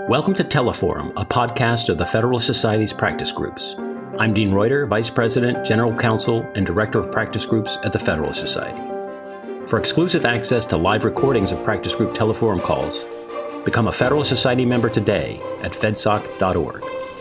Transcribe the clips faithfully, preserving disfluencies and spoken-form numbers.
Welcome to Teleforum, a podcast of the Federalist Society's practice groups. I'm Dean Reuter, Vice President, General Counsel, and Director of Practice Groups at the Federalist Society. For exclusive access to live recordings of practice group Teleforum calls, become a Federalist Society member today at fedsoc dot org.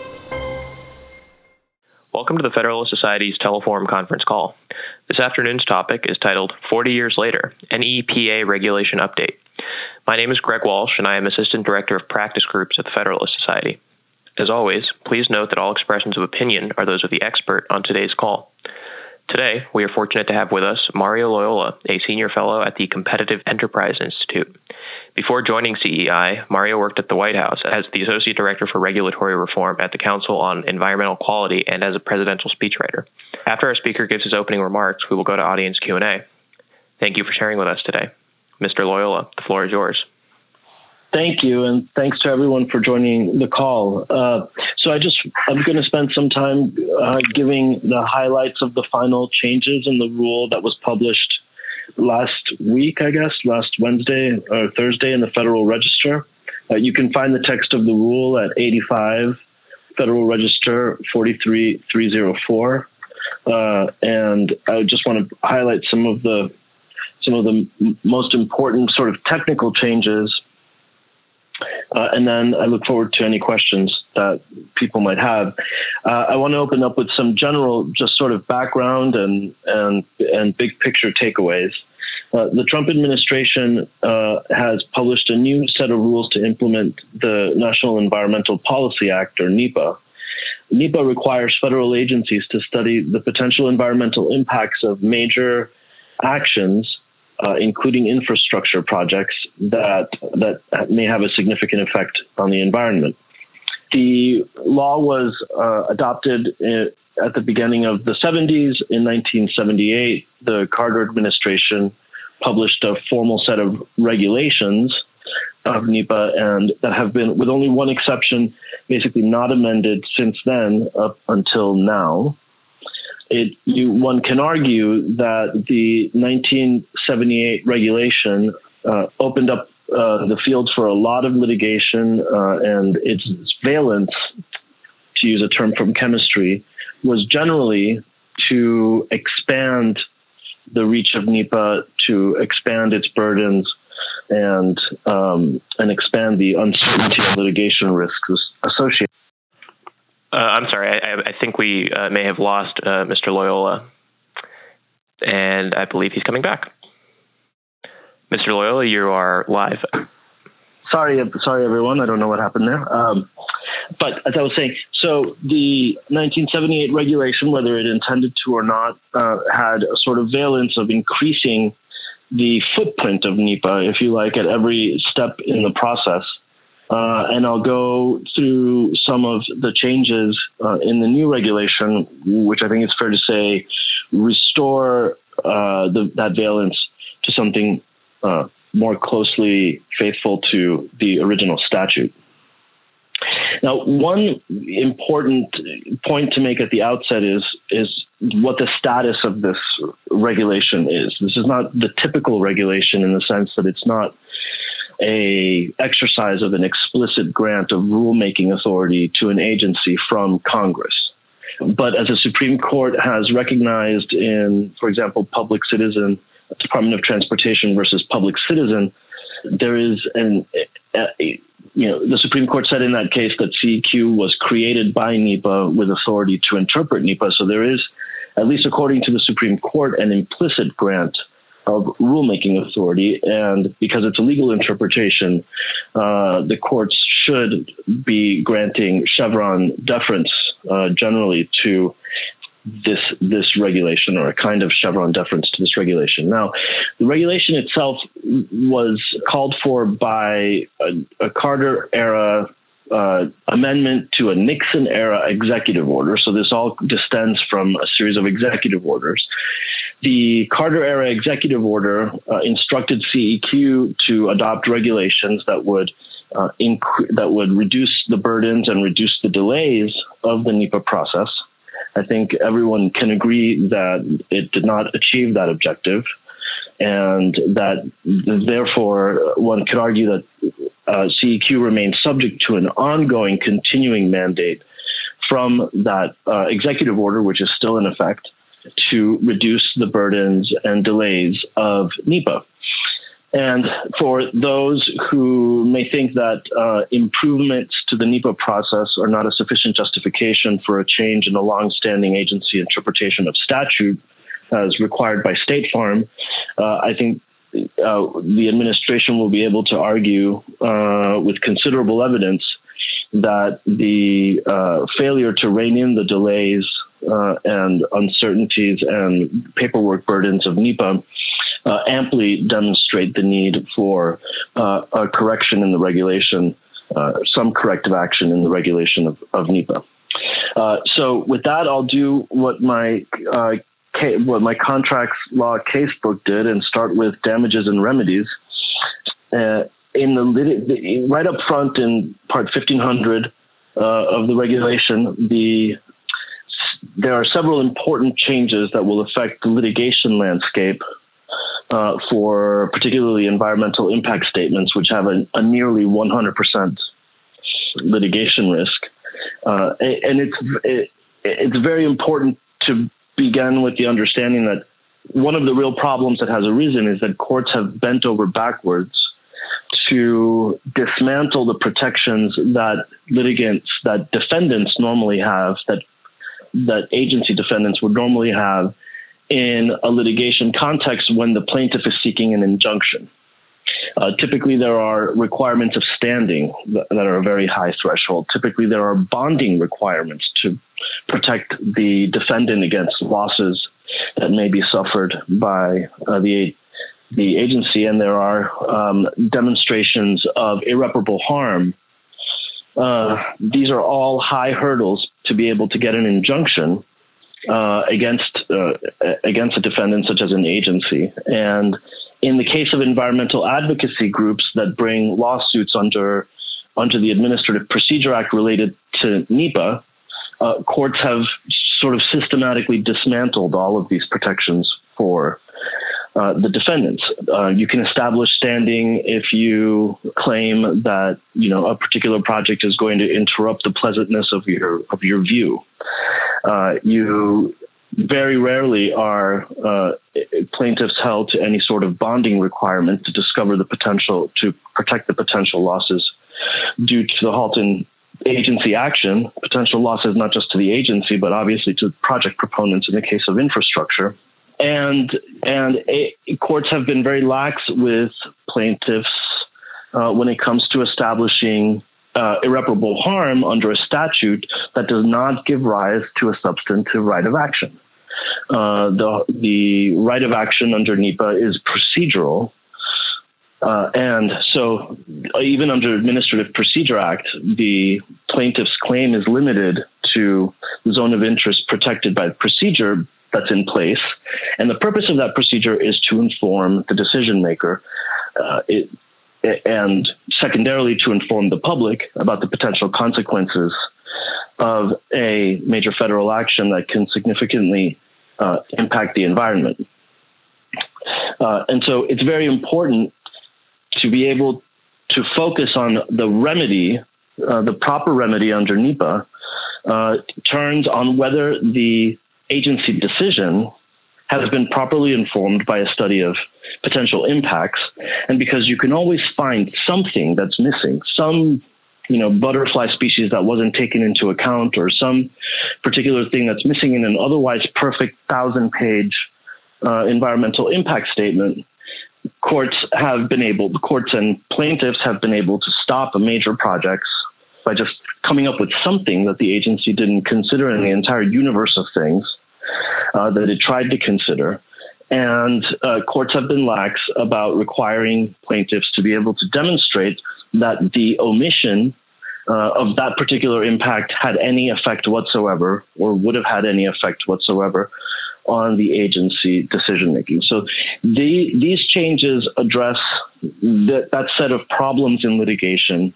Welcome to the Federalist Society's Teleforum conference call. This afternoon's topic is titled forty years Later, an E P A Regulation Update. My name is Greg Walsh, and I am Assistant Director of Practice Groups at the Federalist Society. As always, please note that all expressions of opinion are those of the expert on today's call. Today, we are fortunate to have with us Mario Loyola, a Senior Fellow at the Competitive Enterprise Institute. Before joining C E I, Mario worked at the White House as the Associate Director for Regulatory Reform at the Council on Environmental Quality and as a presidential speechwriter. After our speaker gives his opening remarks, we will go to audience Q and A. Thank you for sharing with us today. Mister Loyola, the floor is yours. Thank you, and thanks to everyone for joining the call. Uh, so I just, I'm going to spend some time uh, giving the highlights of the final changes in the rule that was published last week, I guess, last Wednesday or Thursday in the Federal Register. Uh, you can find the text of the rule at eighty-five Federal Register forty-three three oh four. Uh, and I just want to highlight some of the some of the m- most important sort of technical changes. Uh, and then I look forward to any questions that people might have. Uh, I want to open up with some general, just sort of background and and and big picture takeaways. Uh, the Trump administration uh, has published a new set of rules to implement the National Environmental Policy Act, or NEPA. NEPA requires federal agencies to study the potential environmental impacts of major actions, Uh, including infrastructure projects that that may have a significant effect on the environment. The law was uh, adopted in, at the beginning of the seventies. In nineteen seventy-eight, the Carter administration published a formal set of regulations of NEPA, and that have been, with only one exception, basically not amended since then up until now. It, you, one can argue that the nineteen seventy-eight regulation uh, opened up uh, the field for a lot of litigation, uh, and its valence, to use a term from chemistry, was generally to expand the reach of NEPA, to expand its burdens, and um, and expand the uncertainty and litigation risks associated. Uh, I'm sorry, I, I think we uh, may have lost uh, Mister Loyola, and I believe he's coming back. Mister Loyola, you are live. Sorry, sorry, everyone. I don't know what happened there. Um, but as I was saying, so the nineteen seventy-eight regulation, whether it intended to or not, uh, had a sort of valence of increasing the footprint of NEPA, if you like, at every step in the process. Uh, and I'll go through some of the changes uh, in the new regulation, which I think it's fair to say restore uh, the, that valence to something uh, more closely faithful to the original statute. Now, one important point to make at the outset is is what the status of this regulation is. This is not the typical regulation in the sense that it's not a exercise of an explicit grant of rulemaking authority to an agency from Congress. But as the Supreme Court has recognized in, for example, Public Citizen, Department of Transportation versus Public Citizen, there is an, a, a, you know, the Supreme Court said in that case that C E Q was created by NEPA with authority to interpret NEPA. So there is, at least according to the Supreme Court, an implicit grant of rulemaking authority, and because it's a legal interpretation, uh, the courts should be granting Chevron deference uh, generally to this this regulation, or a kind of Chevron deference to this regulation. Now, the regulation itself was called for by a, a Carter-era uh, amendment to a Nixon-era executive order. So this all descends from a series of executive orders. The Carter-era executive order uh, instructed C E Q to adopt regulations that would uh, inc- that would reduce the burdens and reduce the delays of the NEPA process. I think everyone can agree that it did not achieve that objective. and that therefore one could argue that uh, C E Q remains subject to an ongoing, continuing mandate from that uh, executive order, which is still in effect, to reduce the burdens and delays of NEPA. And for those who may think that uh, improvements to the NEPA process are not a sufficient justification for a change in the longstanding agency interpretation of statute as required by State Farm, uh, I think uh, the administration will be able to argue uh, with considerable evidence that the uh, failure to rein in the delays uh, and uncertainties and paperwork burdens of NEPA uh, amply demonstrate the need for uh, a correction in the regulation, uh, some corrective action in the regulation of, of NEPA. Uh, so with that, I'll do what my uh, ca- what my contracts law casebook did and start with damages and remedies. Uh, in the, the right up front in Part fifteen hundred uh, of the regulation, the there are several important changes that will affect the litigation landscape uh, for particularly environmental impact statements, which have a, a nearly one hundred percent litigation risk. Uh, and it's it, it's very important to begin with the understanding that one of the real problems that has arisen is that courts have bent over backwards to dismantle the protections that litigants, that defendants normally have, that that agency defendants would normally have in a litigation context when the plaintiff is seeking an injunction. Uh, typically, there are requirements of standing that, that are a very high threshold. Typically, there are bonding requirements to protect the defendant against losses that may be suffered by uh, the the agency, and there are um, demonstrations of irreparable harm. Uh, these are all high hurdles to be able to get an injunction uh, against uh, against a defendant such as an agency. And in the case of environmental advocacy groups that bring lawsuits under under the Administrative Procedure Act related to NEPA, uh, courts have sort of systematically dismantled all of these protections for Uh, the defendants. Uh, you can establish standing if you claim that, you know, a particular project is going to interrupt the pleasantness of your of your view. Uh, you very rarely are uh, plaintiffs held to any sort of bonding requirement to discover the potential to protect the potential losses due to the Halton agency action. Potential losses not just to the agency, but obviously to project proponents in the case of infrastructure. And and a, courts have been very lax with plaintiffs uh, when it comes to establishing uh, irreparable harm under a statute that does not give rise to a substantive right of action. Uh, the the right of action under NEPA is procedural, uh, and so even under Administrative Procedure Act, the plaintiff's claim is limited to the zone of interest protected by the procedure that's in place. And the purpose of that procedure is to inform the decision maker uh, it, and secondarily to inform the public about the potential consequences of a major federal action that can significantly uh, impact the environment. Uh, and so it's very important to be able to focus on the remedy, uh, the proper remedy under NEPA, uh, turns on whether the agency decision has been properly informed by a study of potential impacts. And because you can always find something that's missing, some, you know, butterfly species that wasn't taken into account, or some particular thing that's missing in an otherwise perfect thousand page uh, environmental impact statement, courts have been able, courts and plaintiffs have been able to stop a major projects by just coming up with something that the agency didn't consider in the entire universe of things uh, that it tried to consider. And uh, courts have been lax about requiring plaintiffs to be able to demonstrate that the omission uh, of that particular impact had any effect whatsoever, or would have had any effect whatsoever on the agency decision-making. So the, these changes address that, that set of problems in litigation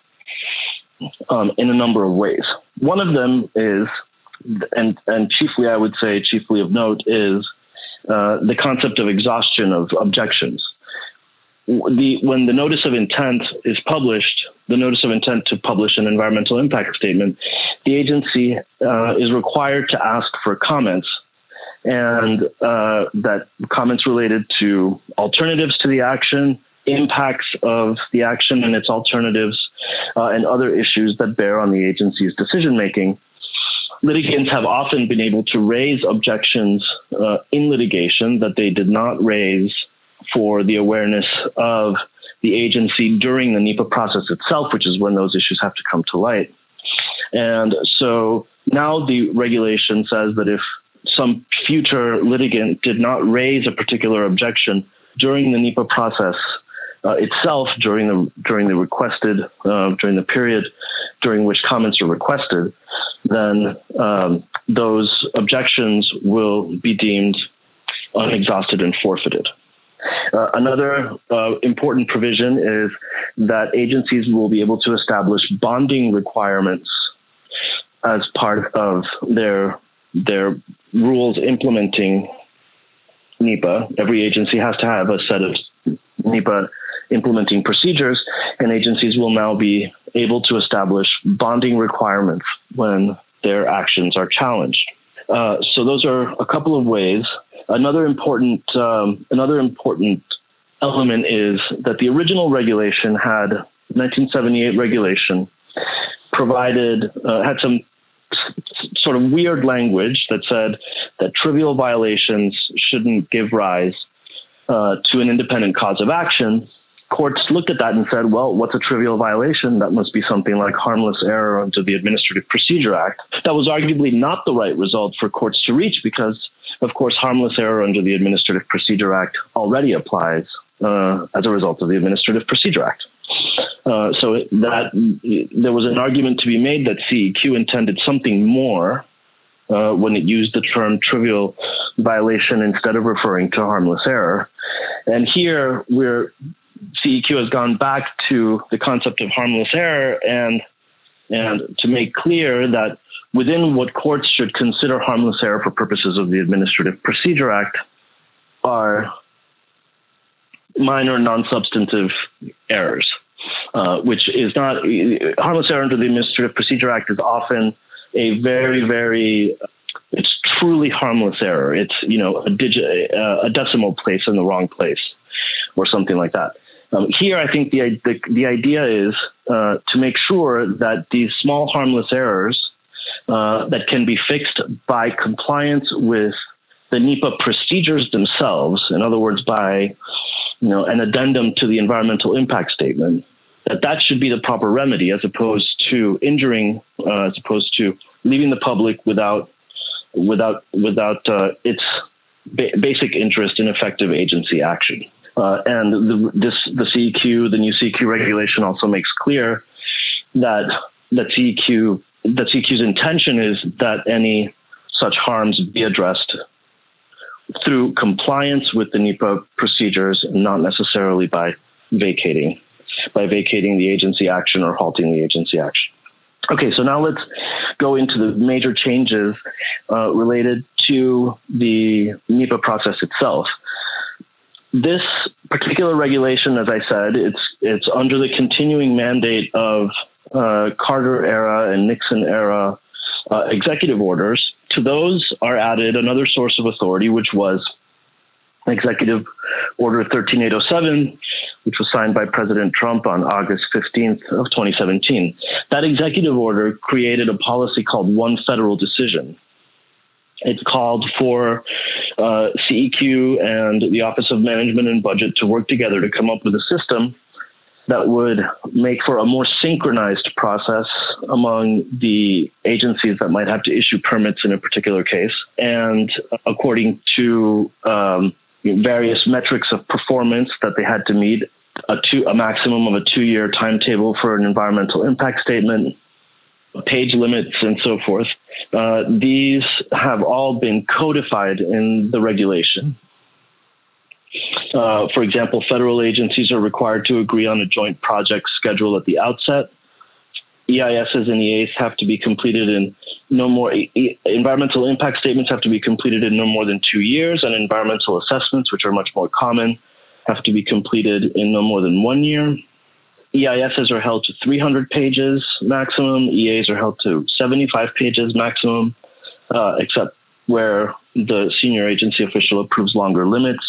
Um, in a number of ways. One of them is, and, and chiefly I would say chiefly of note, is uh, the concept of exhaustion of objections. The, when the notice of intent is published, the notice of intent to publish an environmental impact statement, the agency uh, is required to ask for comments, and uh, that comments related to alternatives to the action, impacts of the action and its alternatives, uh, and other issues that bear on the agency's decision-making. Litigants have often been able to raise objections uh, in litigation that they did not raise for the awareness of the agency during the NEPA process itself, which is when those issues have to come to light. And so now the regulation says that if some future litigant did not raise a particular objection during the NEPA process uh, itself, during the during the requested uh, during the period during which comments are requested, then um, those objections will be deemed unexhausted and forfeited. Uh, another uh, important provision is that agencies will be able to establish bonding requirements as part of their their rules implementing NEPA. Every agency has to have a set of NEPA implementing procedures, and agencies will now be able to establish bonding requirements when their actions are challenged. Uh, so those are a couple of ways. Another important um, another important element is that the original regulation had nineteen seventy-eight regulation provided uh, had some s- sort of weird language that said that trivial violations shouldn't give rise uh, to an independent cause of action. Courts looked at that and said, well, what's a trivial violation? That must be something like harmless error under the Administrative Procedure Act. That was arguably not the right result for courts to reach because, of course, harmless error under the Administrative Procedure Act already applies uh, as a result of the Administrative Procedure Act. Uh, so that there was an argument to be made that C E Q intended something more uh, when it used the term trivial violation instead of referring to harmless error. And here we're C E Q has gone back to the concept of harmless error and and to make clear that within what courts should consider harmless error for purposes of the Administrative Procedure Act are minor non-substantive errors, uh, which is not harmless error under the Administrative Procedure Act is often a very, very it's truly harmless error. It's, you know, a digit, uh, a decimal place in the wrong place or something like that. Um, here, I think the, the, the idea is uh, to make sure that these small harmless errors uh, that can be fixed by compliance with the NEPA procedures themselves, in other words, by you know an addendum to the environmental impact statement, that that should be the proper remedy as opposed to injuring, uh, as opposed to leaving the public without without without uh, its ba- basic interest in effective agency action. Uh, and the, this, the C E Q, the new C E Q regulation also makes clear that that C E Q, that C E Q's intention is that any such harms be addressed through compliance with the NEPA procedures, not necessarily by vacating, by vacating the agency action or halting the agency action. Okay, so now let's go into the major changes uh, related to the NEPA process itself. This particular regulation, as I said, it's it's under the continuing mandate of uh, Carter era and Nixon era uh, executive orders. To those are added another source of authority, which was Executive Order thirteen eight oh seven, which was signed by President Trump on August fifteenth of twenty seventeen. That executive order created a policy called One Federal Decision. It called for uh, C E Q and the Office of Management and Budget to work together to come up with a system that would make for a more synchronized process among the agencies that might have to issue permits in a particular case. And according to um, various metrics of performance that they had to meet, a, two, a maximum of a two-year timetable for an environmental impact statement, page limits, and so forth. Uh, these have all been codified in the regulation. Uh, for example, federal agencies are required to agree on a joint project schedule at the outset. E I Ss and E As have to be completed in no more e- environmental impact statements have to be completed in no more than two years, and environmental assessments, which are much more common, have to be completed in no more than one year. E I Ss are held to three hundred pages maximum. E As are held to seventy-five pages maximum, uh, except where the senior agency official approves longer limits.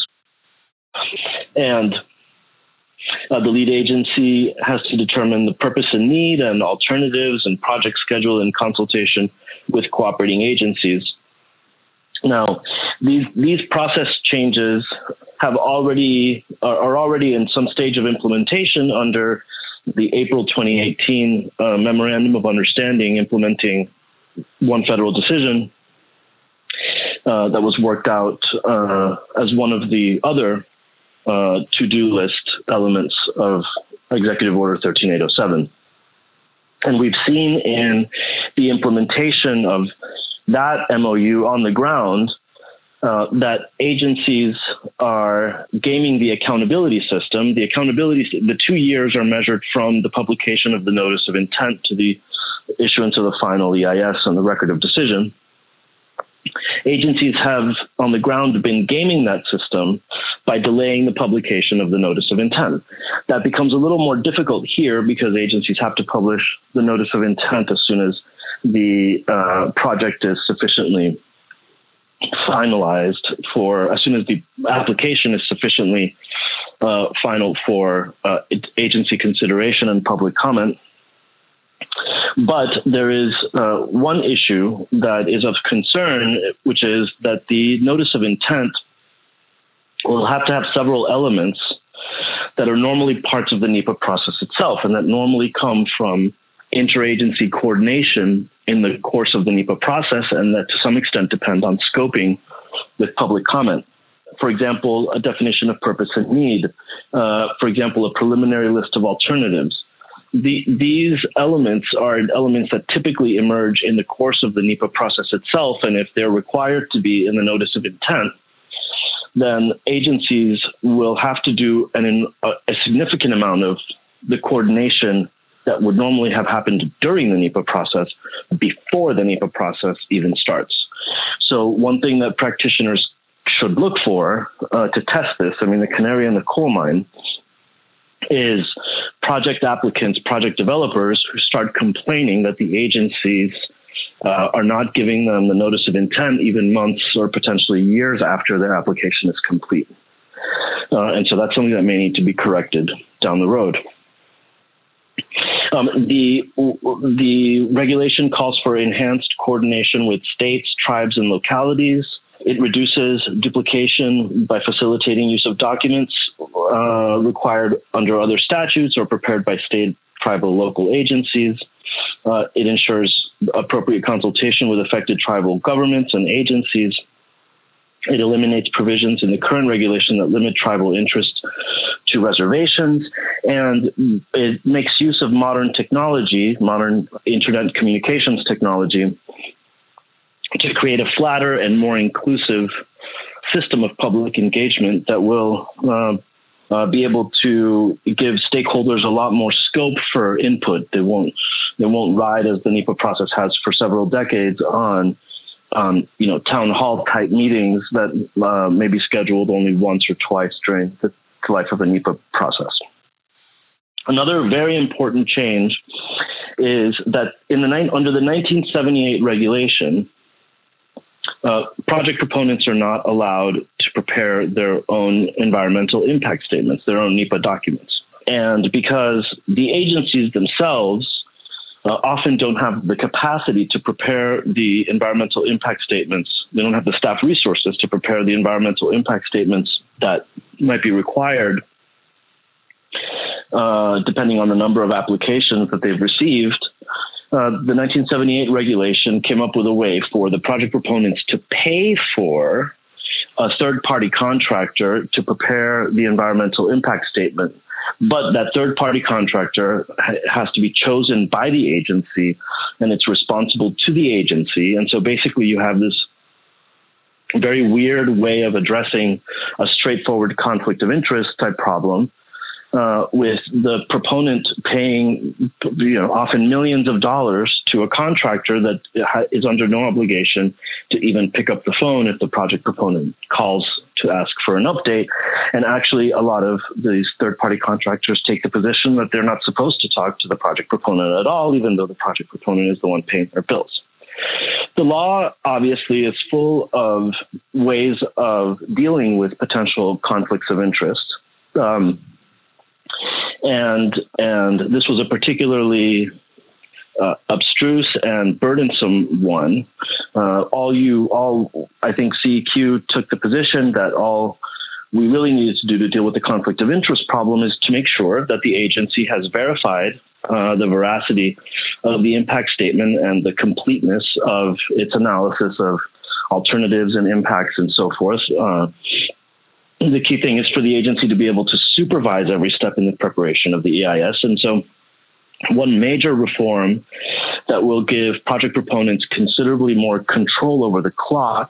And uh, the lead agency has to determine the purpose and need and alternatives and project schedule in consultation with cooperating agencies. Now, these these process changes have already are, are already in some stage of implementation under the April twenty eighteen uh, Memorandum of Understanding implementing one federal decision uh, that was worked out uh, as one of the other uh, to-do list elements of Executive Order thirteen eight oh seven. And we've seen in the implementation of that M O U on the ground uh, that agencies are gaming the accountability system. The accountability, the two years are measured from the publication of the notice of intent to the issuance of the final E I S and the record of decision. Agencies have on the ground been gaming that system by delaying the publication of the notice of intent. That becomes a little more difficult here because agencies have to publish the notice of intent as soon as the uh, project is sufficiently finalized for, as soon as the application is sufficiently uh, final for uh, agency consideration and public comment. But there is uh, one issue that is of concern, which is that the notice of intent will have to have several elements that are normally parts of the NEPA process itself and that normally come from interagency coordination in the course of the NEPA process and that to some extent depend on scoping with public comment. For example, a definition of purpose and need. Uh, for example, a preliminary list of alternatives. The, these elements are elements that typically emerge in the course of the NEPA process itself, and if they're required to be in the notice of intent, then agencies will have to do an, a, a significant amount of the coordination that would normally have happened during the NEPA process before the NEPA process even starts. So one thing that practitioners should look for uh, to test this, I mean, the canary in the coal mine, is project applicants, project developers who start complaining that the agencies uh, are not giving them the notice of intent even months or potentially years after their application is complete. Uh, and so that's something that may need to be corrected down the road. Um, the, the regulation calls for enhanced coordination with states, tribes, and localities. It reduces duplication by facilitating use of documents uh, required under other statutes or prepared by state, tribal, local agencies. Uh, it ensures appropriate consultation with affected tribal governments and agencies. It eliminates provisions in the current regulation that limit tribal interest to reservations, and it makes use of modern technology, modern internet communications technology, to create a flatter and more inclusive system of public engagement that will uh, uh, be able to give stakeholders a lot more scope for input. They won't they won't ride, as the NEPA process has for several decades, on um, you know town hall type meetings that uh, may be scheduled only once or twice during the life of the NEPA process. Another very important change is that in the under the nineteen seventy-eight regulation, Uh, project proponents are not allowed to prepare their own environmental impact statements, their own NEPA documents. And because the agencies themselves uh, often don't have the capacity to prepare the environmental impact statements, they don't have the staff resources to prepare the environmental impact statements that might be required, uh, depending on the number of applications that they've received. Uh, the nineteen seventy-eight regulation came up with a way for the project proponents to pay for a third-party contractor to prepare the environmental impact statement. But that third-party contractor ha- has to be chosen by the agency, and it's responsible to the agency. And so basically you have this very weird way of addressing a straightforward conflict of interest type problem, uh, with the proponent paying, you know, often millions of dollars to a contractor that is under no obligation to even pick up the phone if the project proponent calls to ask for an update. And actually, a lot of these third-party contractors take the position that they're not supposed to talk to the project proponent at all, even though the project proponent is the one paying their bills. The law, obviously, is full of ways of dealing with potential conflicts of interest. Um, and and this was a particularly uh, abstruse and burdensome one. Uh, all you, all I think C E Q took the position that all we really needed to do to deal with the conflict of interest problem is to make sure that the agency has verified uh, the veracity of the impact statement and the completeness of its analysis of alternatives and impacts and so forth. Uh, the key thing is for the agency to be able to supervise every step in the preparation of the E I S. And so one major reform that will give project proponents considerably more control over the clock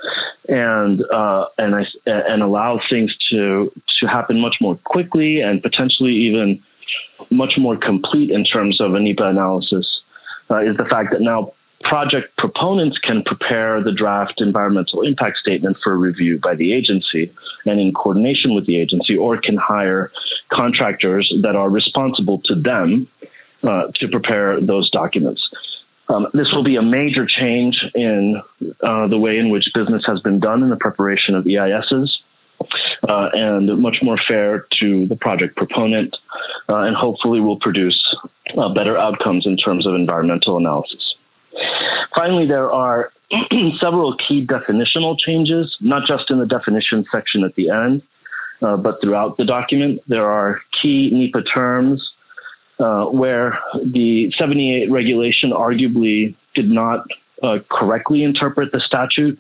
and uh, and I, and allow things to to happen much more quickly and potentially even much more complete in terms of a NEPA analysis uh, is the fact that now project proponents can prepare the draft environmental impact statement for review by the agency and in coordination with the agency, or can hire contractors that are responsible to them uh, to prepare those documents. Um, this will be a major change in uh, the way in which business has been done in the preparation of E I Ss, uh, and much more fair to the project proponent, uh, and hopefully will produce uh, better outcomes in terms of environmental analysis. Finally, there are several key definitional changes, not just in the definition section at the end, uh, but throughout the document. There are key NEPA terms Uh, where the seventy-eight regulation arguably did not uh, correctly interpret the statute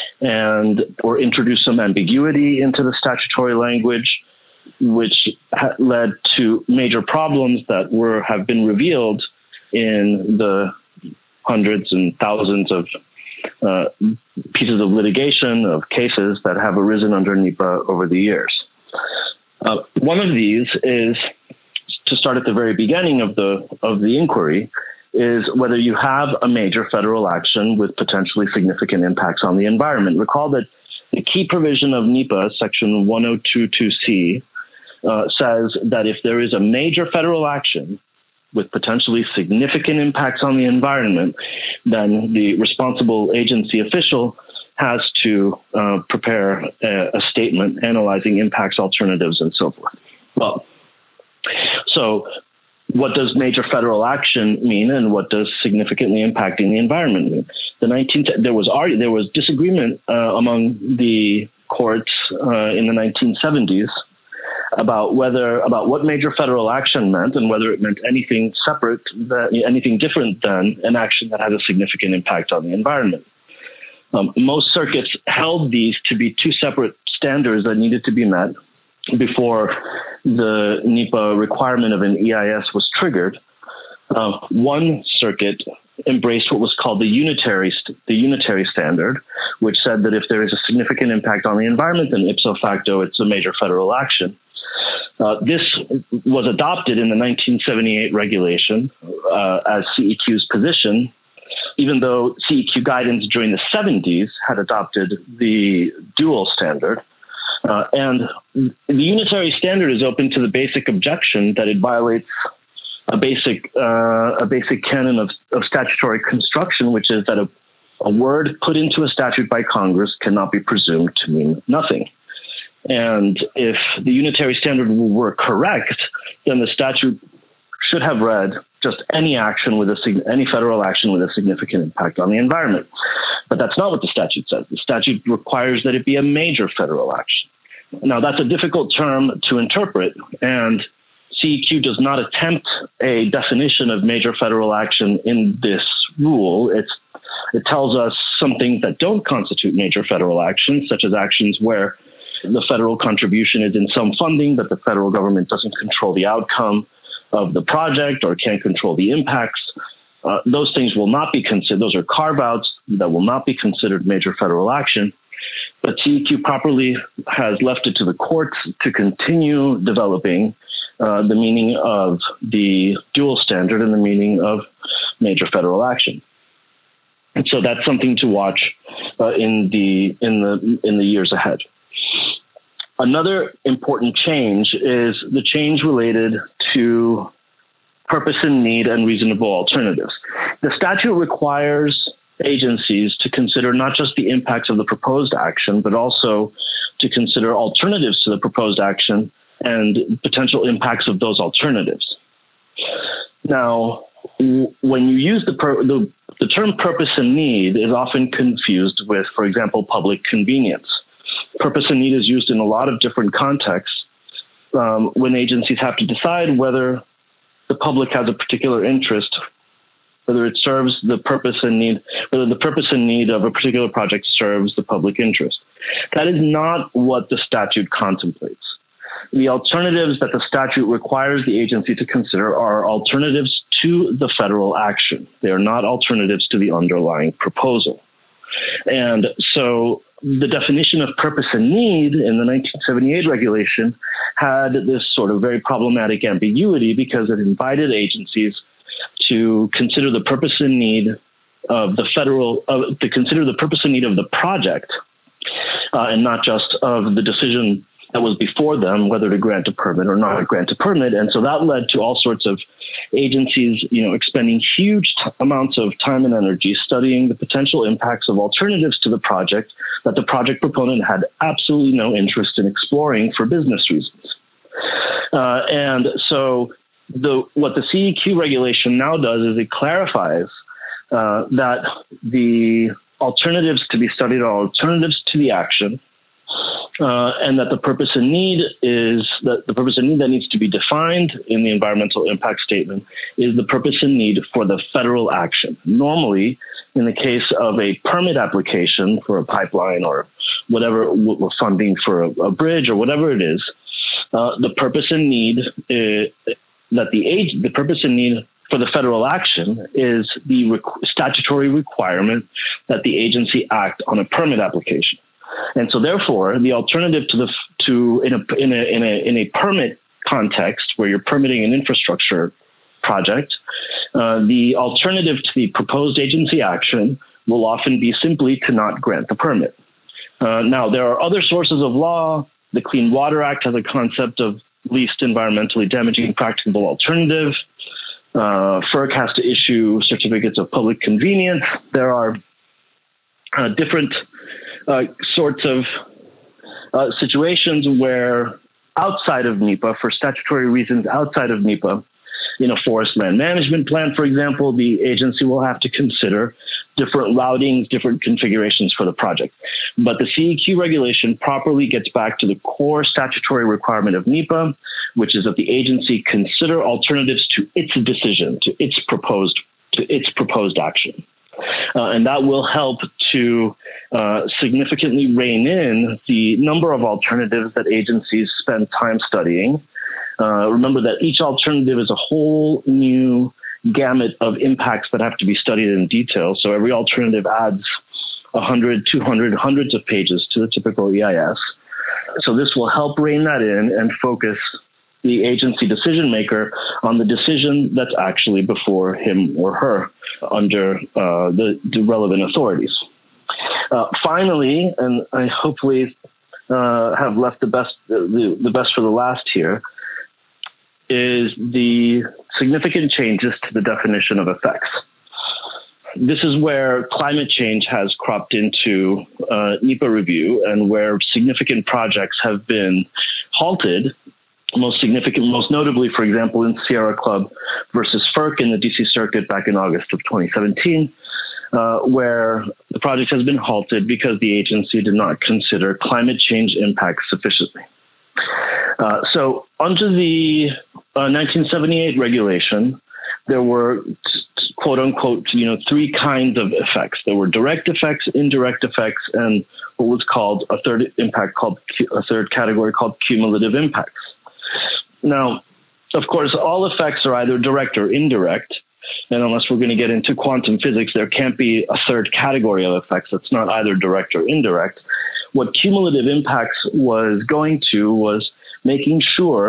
and or introduce some ambiguity into the statutory language, which ha- led to major problems that were have been revealed in the hundreds and thousands of uh, pieces of litigation, of cases that have arisen under NEPA over the years. Uh, one of these is, to start at the very beginning of the of the inquiry, is whether you have a major federal action with potentially significant impacts on the environment. Recall that the key provision of NEPA, section one oh two two C, uh, says that if there is a major federal action with potentially significant impacts on the environment, then the responsible agency official has to uh, prepare a, a statement analyzing impacts, alternatives, and so forth. Well, So what does major federal action mean, and what does significantly impacting the environment mean? The nineteen there was there was disagreement uh, among the courts uh, in the nineteen seventies about whether about what major federal action meant and whether it meant anything separate, that, anything different than an action that has a significant impact on the environment. Um, most circuits held these to be two separate standards that needed to be met before the NEPA requirement of an E I S was triggered. Uh, one circuit embraced what was called the unitary st- the unitary standard, which said that if there is a significant impact on the environment, then ipso facto it's a major federal action. Uh, this was adopted in the nineteen seventy-eight regulation uh, as C E Q's position, even though C E Q guidance during the seventies had adopted the dual standard. Uh, and the unitary standard is open to the basic objection that it violates a basic uh, a basic canon of, of statutory construction, which is that a, a word put into a statute by Congress cannot be presumed to mean nothing. And if the unitary standard were correct, then the statute should have read just any action with a any federal action with a significant impact on the environment. But that's not what the statute says. The statute requires that it be a major federal action. Now, that's a difficult term to interpret, and C E Q does not attempt a definition of major federal action in this rule. It's, it tells us some things that don't constitute major federal actions, such as actions where the federal contribution is in some funding, but the federal government doesn't control the outcome of the project or can't control the impacts. Uh, those things will not be considered, those are carve-outs that will not be considered major federal action. But C E Q properly has left it to the courts to continue developing uh, the meaning of the dual standard and the meaning of major federal action. And so that's something to watch uh, in the in the in the years ahead. Another important change is the change related to purpose and need and reasonable alternatives. The statute requires agencies to consider not just the impacts of the proposed action, but also to consider alternatives to the proposed action and potential impacts of those alternatives. Now, when you use the, per, the, the term purpose and need is often confused with, for example, public convenience. Purpose and need is used in a lot of different contexts um, when agencies have to decide whether the public has a particular interest, whether it serves the purpose and need, whether the purpose and need of a particular project serves the public interest. That is not what the statute contemplates. The alternatives that the statute requires the agency to consider are alternatives to the federal action. They are not alternatives to the underlying proposal. And so the definition of purpose and need in the nineteen seventy-eight regulation had this sort of very problematic ambiguity because it invited agencies to consider the purpose and need of the federal, uh, to consider the purpose and need of the project, uh, and not just of the decision that was before them, whether to grant a permit or not grant a permit. And so that led to all sorts of agencies, you know, expending huge t- amounts of time and energy studying the potential impacts of alternatives to the project that the project proponent had absolutely no interest in exploring for business reasons. Uh, and so the what the C E Q regulation now does is it clarifies uh, that the alternatives to be studied are alternatives to the action, Uh, and that the purpose and need is that the purpose and need that needs to be defined in the environmental impact statement is the purpose and need for the federal action. Normally, in the case of a permit application for a pipeline or whatever w- funding for a, a bridge or whatever it is, uh, the purpose and need is, that the age the purpose and need for the federal action is the requ- statutory requirement that the agency act on a permit application. And so, therefore, the alternative to the to in a in a in a in a permit context where you're permitting an infrastructure project, uh, the alternative to the proposed agency action will often be simply to not grant the permit. Uh, now, there are other sources of law. The Clean Water Act has a concept of least environmentally damaging practicable alternative. Uh, FERC has to issue certificates of public convenience. There are uh, different Uh, sorts of uh, situations where outside of NEPA, for statutory reasons outside of NEPA, in a forest land management plan, for example, the agency will have to consider different routings, different configurations for the project. But the C E Q regulation properly gets back to the core statutory requirement of NEPA, which is that the agency consider alternatives to its decision, to its proposed, to its proposed action. Uh, and that will help to uh, significantly rein in the number of alternatives that agencies spend time studying. Uh, remember that each alternative is a whole new gamut of impacts that have to be studied in detail. So every alternative adds one hundred, two hundred, hundreds of pages to the typical E I S. So this will help rein that in and focus the agency decision maker on the decision that's actually before him or her under uh, the, the relevant authorities. Uh, finally, and I hopefully uh, have left the best the, the best for the last here, is the significant changes to the definition of effects. This is where climate change has cropped into uh, NEPA review and where significant projects have been halted. Most significant, most notably, for example, in Sierra Club versus FERC in the D C Circuit back in August of twenty seventeen, uh, where the project has been halted because the agency did not consider climate change impacts sufficiently. Uh, so under the uh, nineteen seventy-eight regulation, there were quote unquote, you know, three kinds of effects. There were direct effects, indirect effects, and what was called a third impact called a third category called cumulative impacts. Now, of course, all effects are either direct or indirect. And unless we're going to get into quantum physics, there can't be a third category of effects that's not either direct or indirect. What cumulative impacts was going to was making sure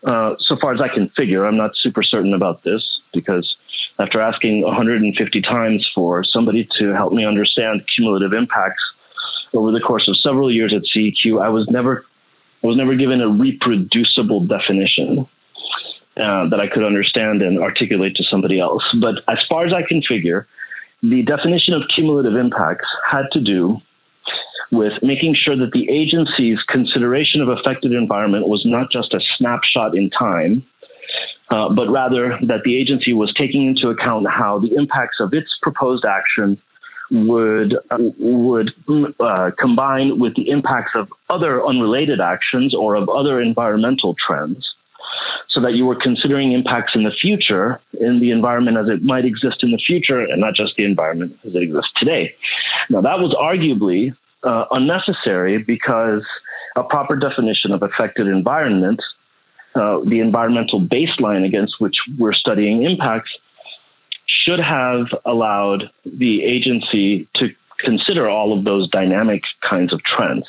uh, so far as I can figure, I'm not super certain about this because after asking one hundred fifty times for somebody to help me understand cumulative impacts over the course of several years at C E Q, I was never I was never given a reproducible definition uh, that I could understand and articulate to somebody else. But as far as I can figure, the definition of cumulative impacts had to do with making sure that the agency's consideration of affected environment was not just a snapshot in time, uh, but rather that the agency was taking into account how the impacts of its proposed action would uh, would uh, combine with the impacts of other unrelated actions or of other environmental trends, so that you were considering impacts in the future in the environment as it might exist in the future and not just the environment as it exists today. Now, that was arguably uh, unnecessary because a proper definition of affected environment, uh, the environmental baseline against which we're studying impacts, should have allowed the agency to consider all of those dynamic kinds of trends.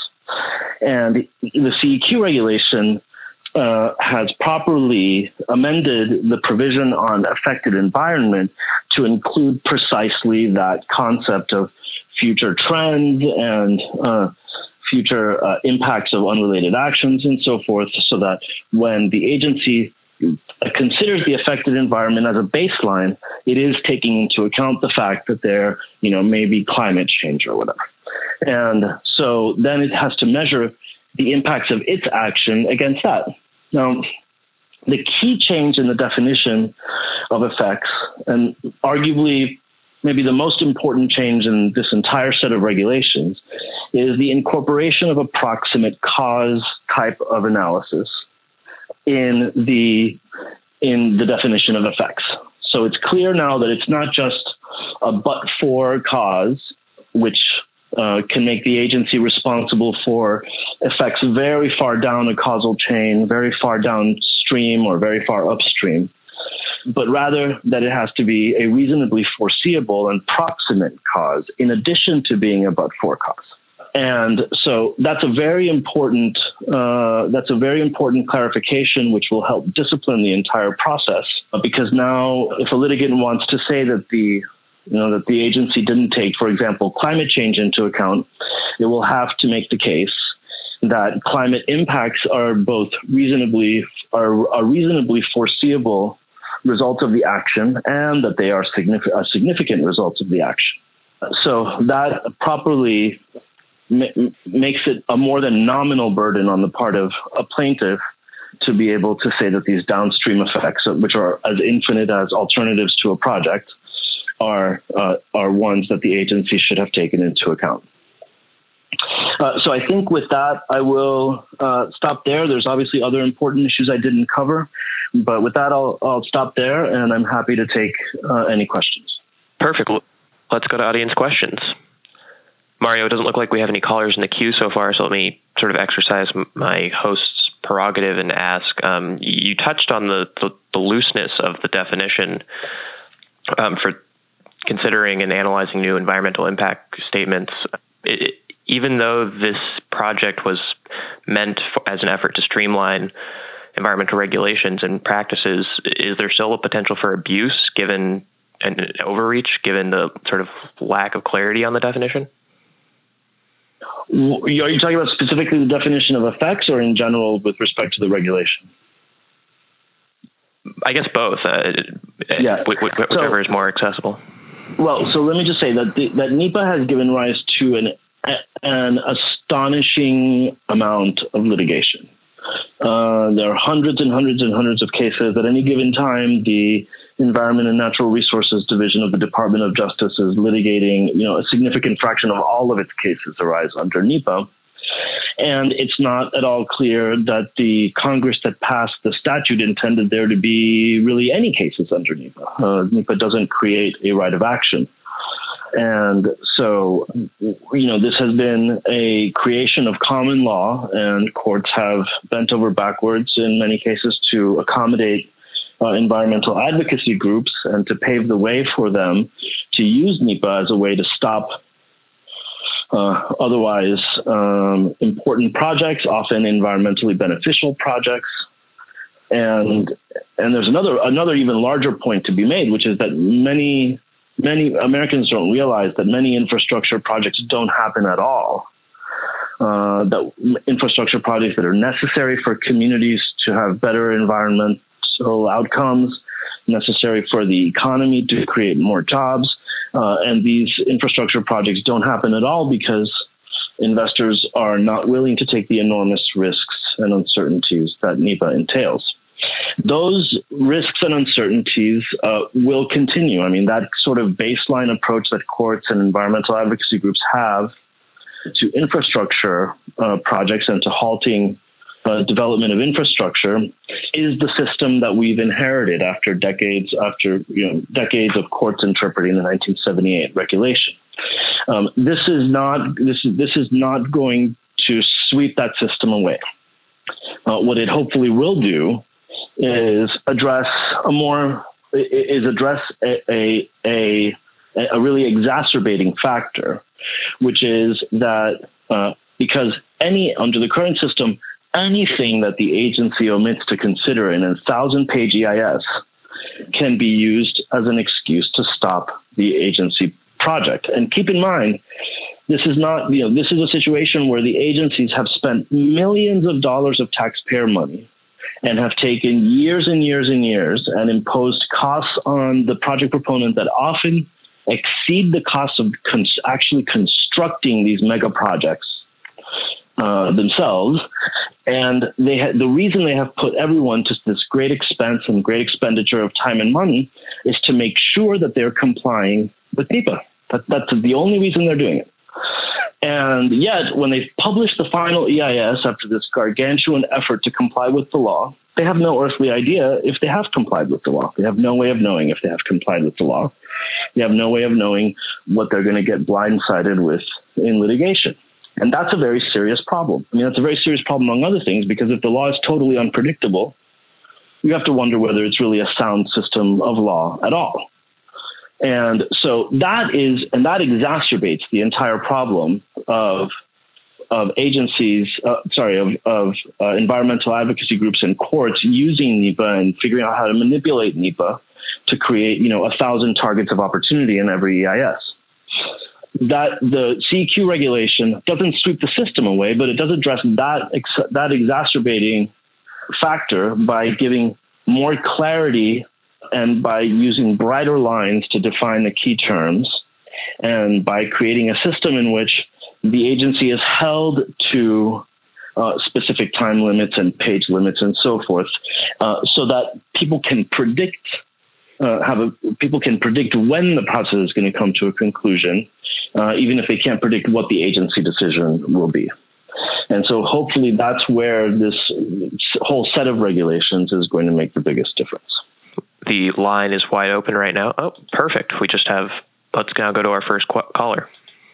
And the C E Q regulation uh, has properly amended the provision on affected environment to include precisely that concept of future trends and uh, future uh, impacts of unrelated actions and so forth, so that when the agency considers the affected environment as a baseline, it is taking into account the fact that there, you know, may be climate change or whatever. And so then it has to measure the impacts of its action against that. Now, the key change in the definition of effects, and arguably maybe the most important change in this entire set of regulations, is the incorporation of a proximate cause type of analysis in the in the definition of effects. So it's clear now that it's not just a but-for cause, which uh, can make the agency responsible for effects very far down a causal chain, very far downstream or very far upstream, but rather that it has to be a reasonably foreseeable and proximate cause in addition to being a but-for cause. And so that's a very important uh, that's a very important clarification, which will help discipline the entire process. Because now, if a litigant wants to say that the you know that the agency didn't take, for example, climate change into account, it will have to make the case that climate impacts are both reasonably are, are reasonably foreseeable results of the action, and that they are significant a significant results of the action. So that properly makes it a more than nominal burden on the part of a plaintiff to be able to say that these downstream effects, which are as infinite as alternatives to a project, are uh, are ones that the agency should have taken into account. Uh, so I think with that, I will uh, stop there. There's obviously other important issues I didn't cover, but with that, I'll, I'll stop there, and I'm happy to take uh, any questions. Perfect. Let's go to audience questions. Mario, it doesn't look like we have any callers in the queue so far, so let me sort of exercise my host's prerogative and ask. Um, you touched on the, the, the looseness of the definition um, for considering and analyzing new environmental impact statements. It, even though this project was meant for, as an effort to streamline environmental regulations and practices, is there still a potential for abuse given an overreach, given the sort of lack of clarity on the definition? Are you talking about specifically the definition of effects or in general with respect to the regulation? I guess both. Uh, yeah. Wh- wh- whichever so, is more accessible. Well, so let me just say that the, that NEPA has given rise to an an astonishing amount of litigation. Uh, there are hundreds and hundreds and hundreds of cases at any given time. The Environment and Natural Resources Division of the Department of Justice is litigating, you know, a significant fraction of all of its cases arise under NEPA. And it's not at all clear that the Congress that passed the statute intended there to be really any cases under NEPA. Uh, NEPA doesn't create a right of action. And so, you know, this has been a creation of common law, and courts have bent over backwards in many cases to accommodate uh, environmental advocacy groups and to pave the way for them to use NEPA as a way to stop uh, otherwise um, important projects, often environmentally beneficial projects. and and there's another another even larger point to be made, which is that many many Americans don't realize that many infrastructure projects don't happen at all. Uh, that infrastructure projects that are necessary for communities to have better environmental outcomes, necessary for the economy to create more jobs, uh, and these infrastructure projects don't happen at all because investors are not willing to take the enormous risks and uncertainties that NEPA entails. Those risks and uncertainties uh, will continue. I mean, that sort of baseline approach that courts and environmental advocacy groups have to infrastructure uh, projects and to halting uh, development of infrastructure is the system that we've inherited after decades after you know decades of courts interpreting the nineteen seventy-eight regulation. Um, this is not this is this is not going to sweep that system away. Uh, what it hopefully will do is address a more is address a a, a, a really exacerbating factor, which is that uh, because any under the current system, anything that the agency omits to consider in a thousand-page E I S can be used as an excuse to stop the agency project. And keep in mind, this is not you know this is a situation where the agencies have spent millions of dollars of taxpayer money and have taken years and years and years and imposed costs on the project proponent that often exceed the cost of con- actually constructing these mega projects uh, themselves. And they ha- the reason they have put everyone to this great expense and great expenditure of time and money is to make sure that they're complying with NEPA. That, that's the only reason they're doing it. And yet, when they publish the final E I S after this gargantuan effort to comply with the law, they have no earthly idea if they have complied with the law. They have no way of knowing if they have complied with the law. They have no way of knowing what they're going to get blindsided with in litigation. And that's a very serious problem. I mean, that's a very serious problem, among other things, because if the law is totally unpredictable, you have to wonder whether it's really a sound system of law at all. And so that is, and that exacerbates the entire problem of of agencies, uh, sorry, of, of uh, environmental advocacy groups and courts using NEPA and figuring out how to manipulate NEPA to create, you know, a thousand targets of opportunity in every E I S. That the C E Q regulation doesn't sweep the system away, but it does address that ex- that exacerbating factor by giving more clarity and by using brighter lines to define the key terms, and by creating a system in which the agency is held to uh, specific time limits and page limits and so forth, uh, so that people can predict, uh, have a, people can predict when the process is going to come to a conclusion, uh, even if they can't predict what the agency decision will be. And so hopefully that's where this whole set of regulations is going to make the biggest difference. The line is wide open right now. Oh, perfect. We just have, let's now go to our first qu- caller.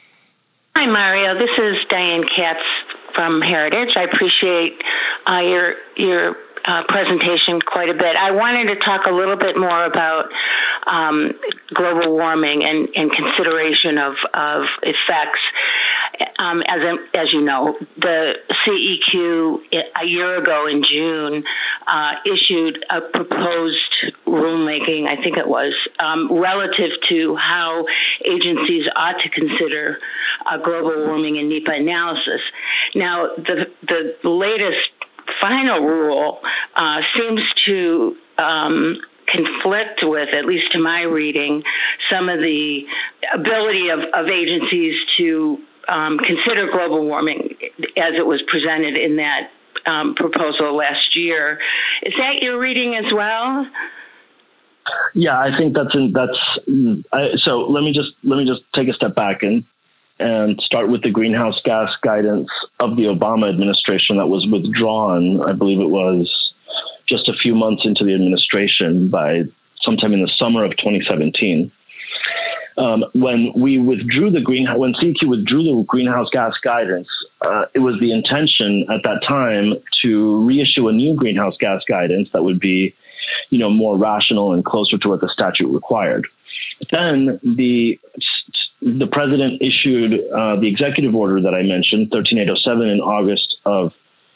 Hi, Mario. This is Diane Katz from Heritage. I appreciate uh, your your uh, presentation quite a bit. I wanted to talk a little bit more about um, global warming and, and consideration of, of effects. Um, as as you know, the C E Q a year ago in June uh, issued a proposed rulemaking, I think it was, um, relative to how agencies ought to consider uh, global warming and NEPA analysis. Now, the the latest final rule uh, seems to um, conflict with, at least to my reading, some of the ability of, of agencies to Um, consider global warming as it was presented in that um, proposal last year. Is that your reading as well? Yeah, I think that's in, that's. I, so let me just let me just take a step back and and start with the greenhouse gas guidance of the Obama administration that was withdrawn. I believe it was just a few months into the administration, by sometime in the summer of twenty seventeen. Um, when we withdrew the green, when C E Q withdrew the greenhouse gas guidance, uh, it was the intention at that time to reissue a new greenhouse gas guidance that would be, you know, more rational and closer to what the statute required. Then the the president issued uh, the executive order that I mentioned, thirteen eight oh seven, in August of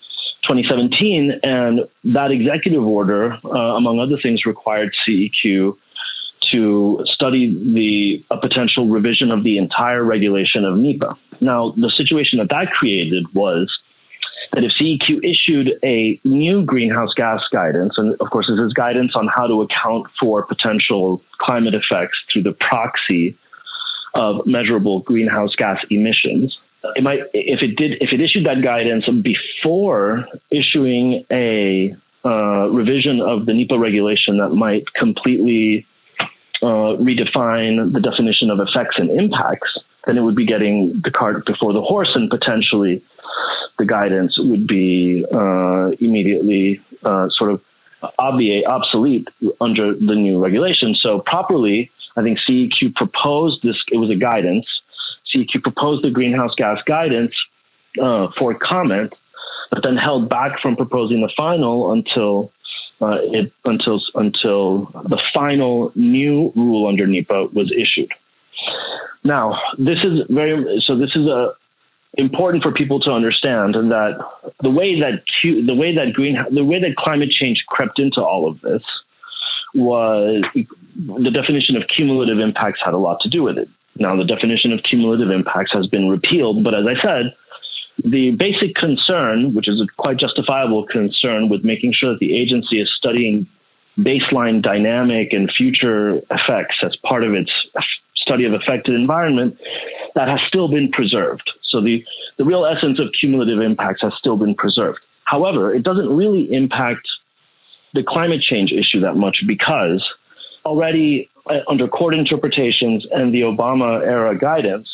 twenty seventeen, and that executive order, uh, among other things, required C E Q to study the a potential revision of the entire regulation of NEPA. Now, the situation that that created was that if C E Q issued a new greenhouse gas guidance, and of course this is guidance on how to account for potential climate effects through the proxy of measurable greenhouse gas emissions, it might, if it did, if it issued that guidance before issuing a uh, revision of the NEPA regulation that might completely uh, redefine the definition of effects and impacts, then it would be getting the cart before the horse, and potentially the guidance would be uh, immediately uh, sort of obviate, obsolete under the new regulation. So properly, I think C E Q proposed this, it was a guidance. C E Q proposed the greenhouse gas guidance uh, for comment, but then held back from proposing the final until uh, it until until the final new rule under NEPA was issued. Now, this is very so. This is a important for people to understand, and that the way that Q, the way that green the way that climate change crept into all of this was the definition of cumulative impacts had a lot to do with it. Now, the definition of cumulative impacts has been repealed, but as I said, the basic concern, which is a quite justifiable concern, with making sure that the agency is studying baseline dynamic and future effects as part of its study of affected environment, that has still been preserved. So the, the real essence of cumulative impacts has still been preserved. However, it doesn't really impact the climate change issue that much, because already uh, under court interpretations and the Obama era guidance,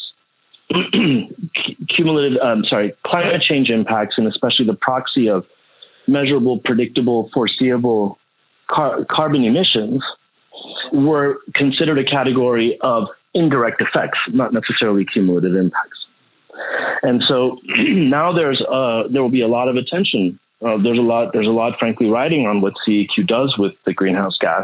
cumulative, um, sorry, climate change impacts, and especially the proxy of measurable, predictable, foreseeable car- carbon emissions, were considered a category of indirect effects, not necessarily cumulative impacts. And so now there's uh, there will be a lot of attention. Uh, there's a lot, there's a lot, frankly, riding on what C E Q does with the greenhouse gas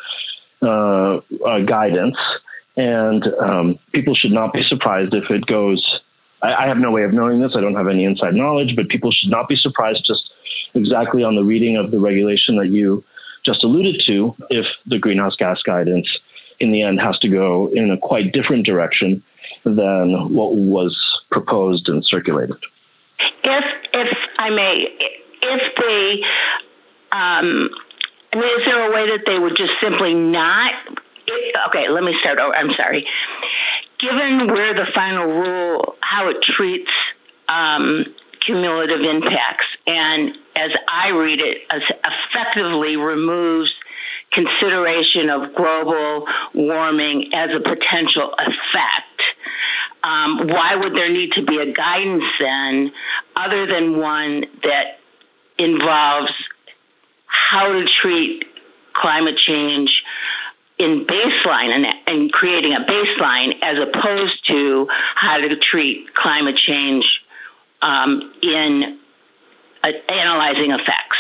uh, uh, guidance. And um, people should not be surprised if it goes. I, I have no way of knowing this. I don't have any inside knowledge, but people should not be surprised just exactly on the reading of the regulation that you just alluded to, if the greenhouse gas guidance in the end has to go in a quite different direction than what was proposed and circulated. If, if I may, if they, um, I mean, is there a way that they would just simply not? If, okay, let me start over. I'm sorry. Given where the final rule, how it treats um, cumulative impacts, and as I read it, effectively removes consideration of global warming as a potential effect. Um, why would there need to be a guidance then, other than one that involves how to treat climate change in baseline and, and creating a baseline, as opposed to how to treat climate change um, in uh, analyzing effects?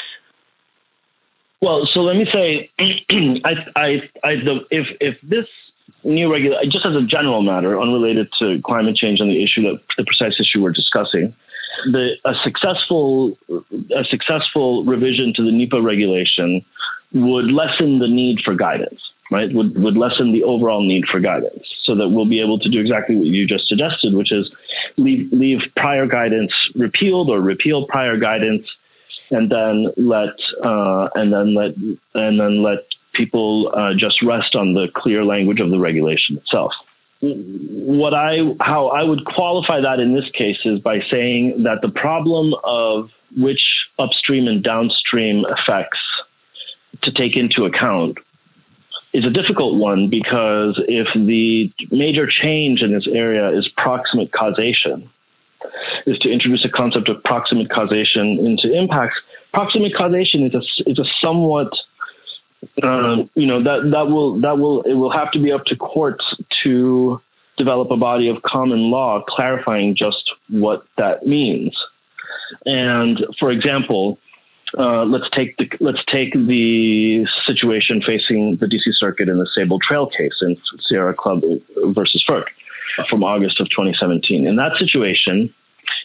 Well, so let me say, I, I, I, the, if if this new regulation, just as a general matter, unrelated to climate change and the issue that the precise issue we're discussing, the a successful a successful revision to the NEPA regulation would lessen the need for guidance, right? Would would lessen the overall need for guidance, so that we'll be able to do exactly what you just suggested, which is leave leave prior guidance repealed, or repeal prior guidance, and then let uh, and then let and then let people uh, just rest on the clear language of the regulation itself. What I how I would qualify that in this case is by saying that the problem of which upstream and downstream effects to take into account is a difficult one, because if the major change in this area is proximate causation, is to introduce a concept of proximate causation into impacts. Proximate causation is a, is a somewhat, uh, you know, that, that will, that will, it will have to be up to courts to develop a body of common law clarifying just what that means. And for example, uh, let's take the, let's take the situation facing the D C Circuit in the Sable Trail case in Sierra Club versus FERC from August of twenty seventeen. In that situation,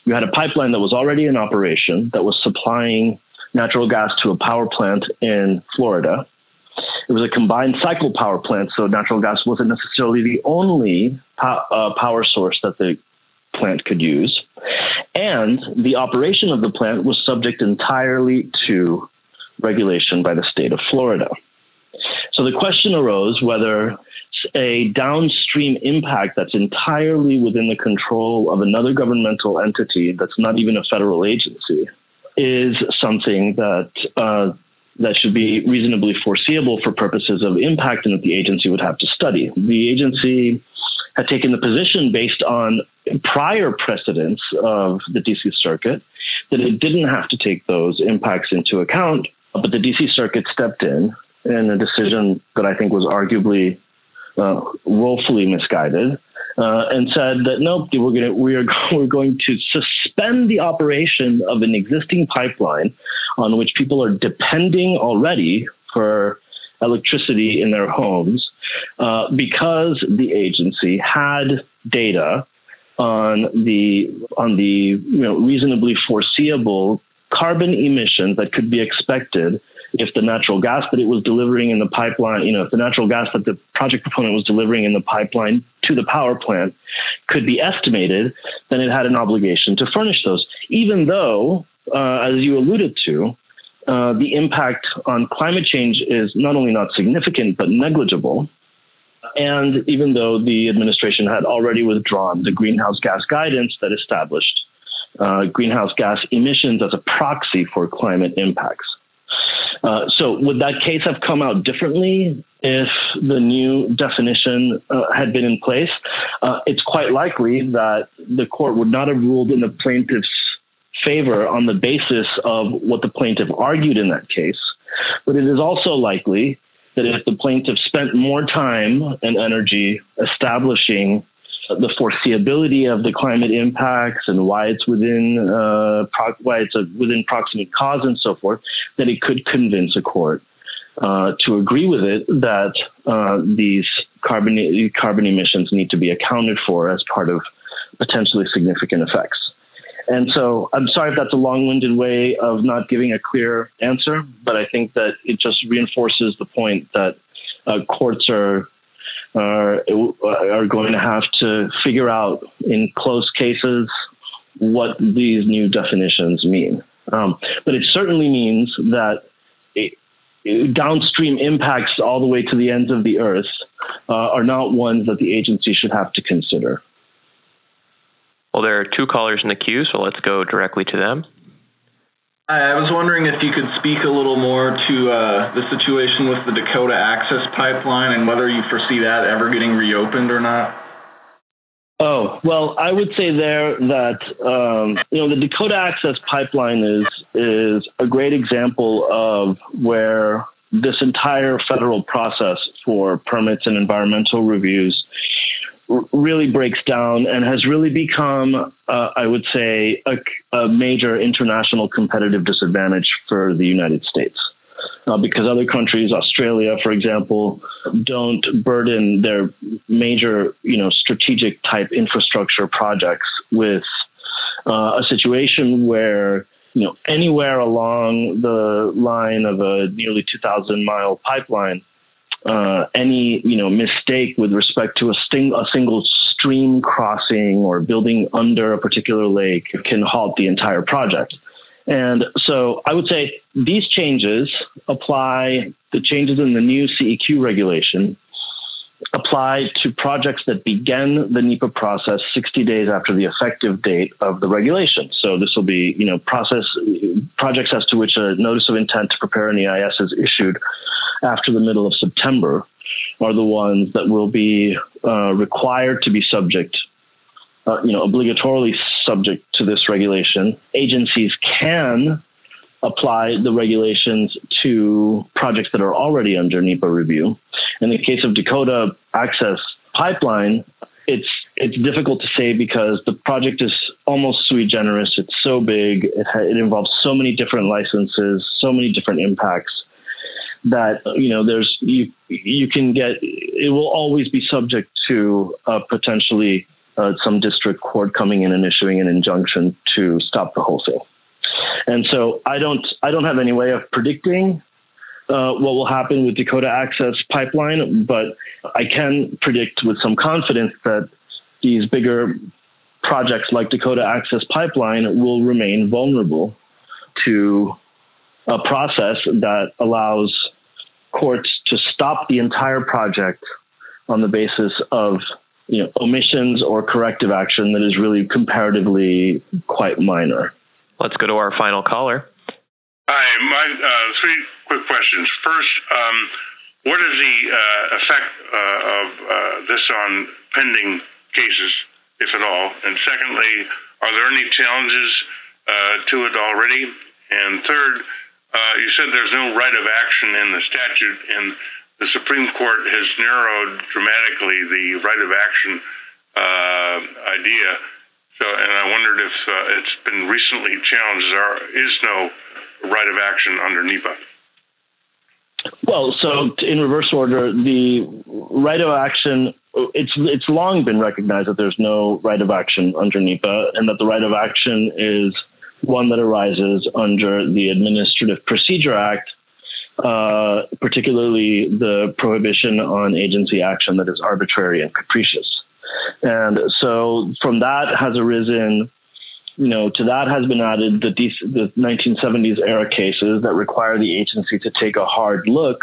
You had a pipeline that was already in operation that was supplying natural gas to a power plant in Florida. It was a combined cycle power plant, so natural gas wasn't necessarily the only po- uh, power source that the plant could use. And the operation of the plant was subject entirely to regulation by the state of Florida. So the question arose whether a downstream impact that's entirely within the control of another governmental entity that's not even a federal agency is something that uh, that should be reasonably foreseeable for purposes of impact and that the agency would have to study. The agency had taken the position based on prior precedents of the D C Circuit that it didn't have to take those impacts into account, but the D C Circuit stepped in in a decision that I think was arguably uh, woefully misguided, uh, and said that nope, we're going to we are we're going to suspend the operation of an existing pipeline on which people are depending already for electricity in their homes, uh, because the agency had data on the on the you know reasonably foreseeable carbon emissions that could be expected if the natural gas that it was delivering in the pipeline, you know, if the natural gas that the project proponent was delivering in the pipeline to the power plant could be estimated, then it had an obligation to furnish those, even though, uh, as you alluded to, uh, the impact on climate change is not only not significant, but negligible. And even though the administration had already withdrawn the greenhouse gas guidance that established uh, greenhouse gas emissions as a proxy for climate impacts. Uh, so would that case have come out differently if the new definition uh, had been in place? Uh, it's quite likely that the court would not have ruled in the plaintiff's favor on the basis of what the plaintiff argued in that case. But it is also likely that if the plaintiff spent more time and energy establishing the foreseeability of the climate impacts and why it's within uh, pro- why it's a within proximate cause and so forth, that it could convince a court uh, to agree with it that uh, these carbon carbon emissions need to be accounted for as part of potentially significant effects. And so I'm sorry if that's a long-winded way of not giving a clear answer, but I think that it just reinforces the point that uh, courts are Are, are going to have to figure out in close cases what these new definitions mean. Um, but it certainly means that it, downstream impacts all the way to the ends of the earth uh, are not ones that the agency should have to consider. Well, there are two callers in the queue, so let's go directly to them. I was wondering if you could speak a little more to uh, the situation with the Dakota Access Pipeline and whether you foresee that ever getting reopened or not. Oh, well, I would say there that, um, you know, the Dakota Access Pipeline is is a great example of where this entire federal process for permits and environmental reviews really breaks down and has really become, uh, I would say, a, a major international competitive disadvantage for the United States. Uh, because other countries, Australia, for example, don't burden their major, you know, strategic type infrastructure projects with uh, a situation where, you know, anywhere along the line of a nearly two thousand mile pipeline, Uh, any you know mistake with respect to a, sting, a single stream crossing or building under a particular lake can halt the entire project. And so I would say these changes apply, the changes in the new C E Q regulation apply to projects that begin the NEPA process sixty days after the effective date of the regulation. So this will be, you know, process projects as to which a notice of intent to prepare an E I S is issued after the middle of September are the ones that will be uh, required to be subject, uh, you know, obligatorily subject to this regulation. Agencies can apply the regulations to projects that are already under NEPA review. In the case of Dakota Access Pipeline, it's it's difficult to say because the project is almost sui generis. It's so big. It, ha- it involves so many different licenses, so many different impacts, that, you know, there's you you can get, it will always be subject to a potentially uh, some district court coming in and issuing an injunction to stop the wholesale. And so I don't I don't have any way of predicting uh, what will happen with Dakota Access Pipeline, but I can predict with some confidence that these bigger projects like Dakota Access Pipeline will remain vulnerable to a process that allows courts to stop the entire project on the basis of, you know, omissions or corrective action that is really comparatively quite minor. Let's go to our final caller. Hi, my uh, three quick questions. First, um, what is the uh, effect uh, of uh, this on pending cases, if at all? And secondly, are there any challenges uh, to it already? And third, uh, you said there's no right of action in the statute, and the Supreme Court has narrowed dramatically the right of action uh, idea. So, and I wondered if uh, it's been recently challenged. There is no right of action under NEPA. Well, so in reverse order, the right of action, it's it's long been recognized that there's no right of action under NEPA, and that the right of action is one that arises under the Administrative Procedure Act, uh, particularly the prohibition on agency action that is arbitrary and capricious. And so from that has arisen, you know, to that has been added the, the nineteen seventies era cases that require the agency to take a hard look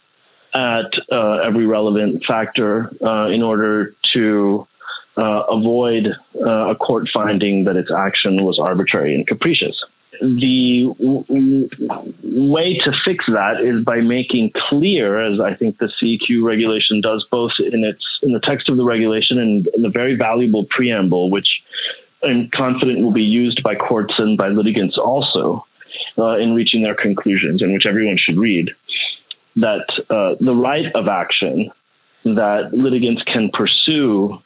at uh, every relevant factor uh, in order to uh, avoid uh, a court finding that its action was arbitrary and capricious. The w- w- way to fix that is by making clear, as I think the C E Q regulation does, both in its in the text of the regulation and in the very valuable preamble, which I'm confident will be used by courts and by litigants also uh, in reaching their conclusions, and which everyone should read, that uh, the right of action that litigants can pursue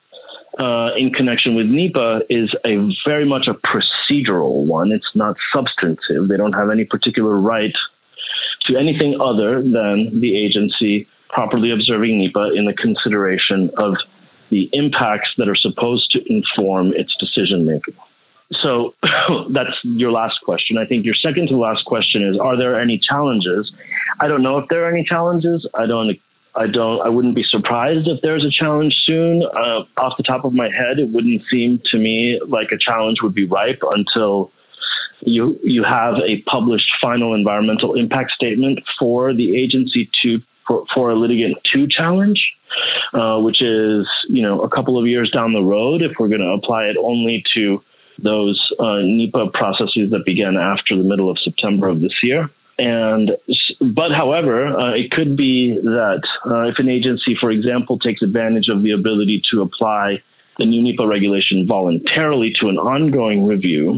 uh, in connection with NEPA is a very much a procedural one. It's not substantive. They don't have any particular right to anything other than the agency properly observing NEPA in the consideration of the impacts that are supposed to inform its decision making. So that's your last question. I think your second to last question is, are there any challenges? I don't know if there are any challenges. I don't, I don't, I wouldn't be surprised if there's a challenge soon. Uh, off the top of my head, it wouldn't seem to me like a challenge would be ripe until you, you have a published final environmental impact statement for the agency to, for, for a litigant to challenge. Uh, which is, you know, a couple of years down the road if we're going to apply it only to those uh, NEPA processes that began after the middle of September of this year. And, but however, uh, it could be that uh, if an agency, for example, takes advantage of the ability to apply the new NEPA regulation voluntarily to an ongoing review,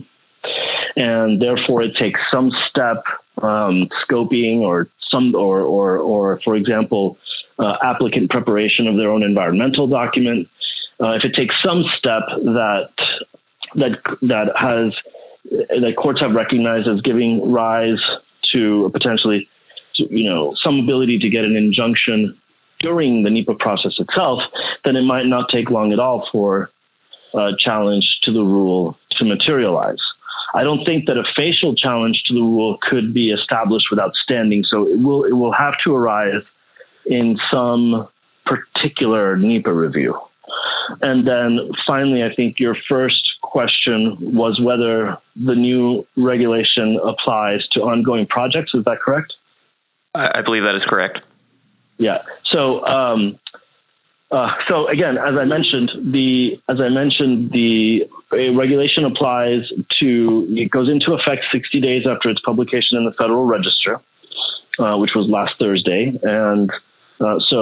and therefore it takes some step, um, scoping or some, or, or, or for example, Uh, applicant preparation of their own environmental document. Uh, if it takes some step that that that has that courts have recognized as giving rise to potentially, to, you know, some ability to get an injunction during the NEPA process itself, then it might not take long at all for a challenge to the rule to materialize. I don't think that a facial challenge to the rule could be established without standing. So it will it will have to arise in some particular NEPA review. And then finally, I think your first question was whether the new regulation applies to ongoing projects. Is that correct? I, I believe that is correct. Yeah. So, um, uh, so again, as I mentioned, the as I mentioned, the regulation applies to. It goes into effect sixty days after its publication in the Federal Register, uh, which was last Thursday, and Uh, so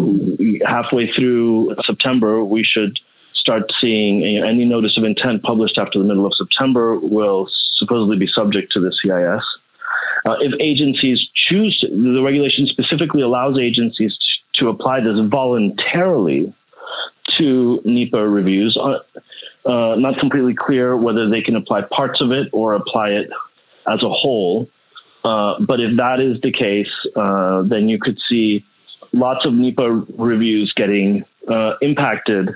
halfway through September, we should start seeing you know, any notice of intent published after the middle of September will supposedly be subject to the C I S. Uh, if agencies choose to, the regulation specifically allows agencies to, to apply this voluntarily to NEPA reviews. Uh, uh, not completely clear whether they can apply parts of it or apply it as a whole. Uh, but if that is the case, uh, then you could see lots of NEPA reviews getting uh, impacted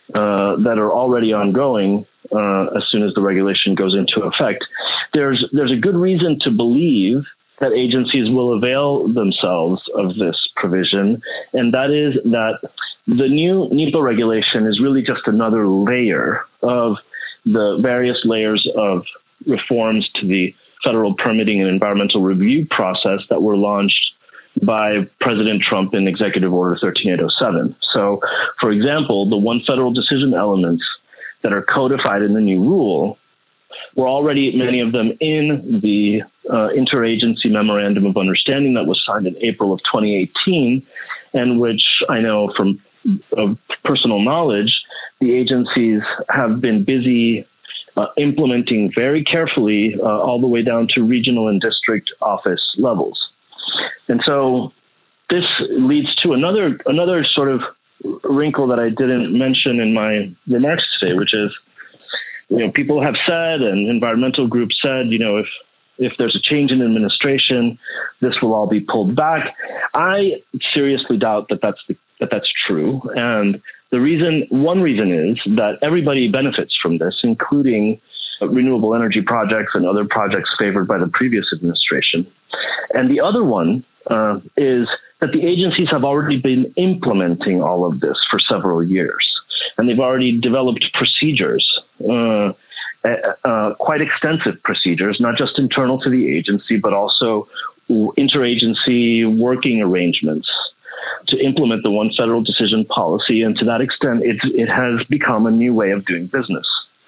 uh, that are already ongoing uh, as soon as the regulation goes into effect, there's there's a good reason to believe that agencies will avail themselves of this provision, and that is that the new NEPA regulation is really just another layer of the various layers of reforms to the federal permitting and environmental review process that were launched by President Trump in Executive Order one three eight oh seven. So, for example, the one federal decision elements that are codified in the new rule were already, many of them, in the uh, Interagency Memorandum of Understanding that was signed in April of twenty eighteen, and which I know from of personal knowledge, the agencies have been busy uh, implementing very carefully uh, all the way down to regional and district office levels. And so this leads to another another sort of wrinkle that I didn't mention in my remarks today, which is, you know, people have said, and environmental groups said, you know, if if there's a change in administration, this will all be pulled back. I seriously doubt that that's the, that that's true. And the reason, one reason is that everybody benefits from this, including renewable energy projects and other projects favored by the previous administration. And the other one uh, is that the agencies have already been implementing all of this for several years, and they've already developed procedures, uh, uh, quite extensive procedures, not just internal to the agency, but also interagency working arrangements to implement the one federal decision policy. And to that extent, it, it has become a new way of doing business.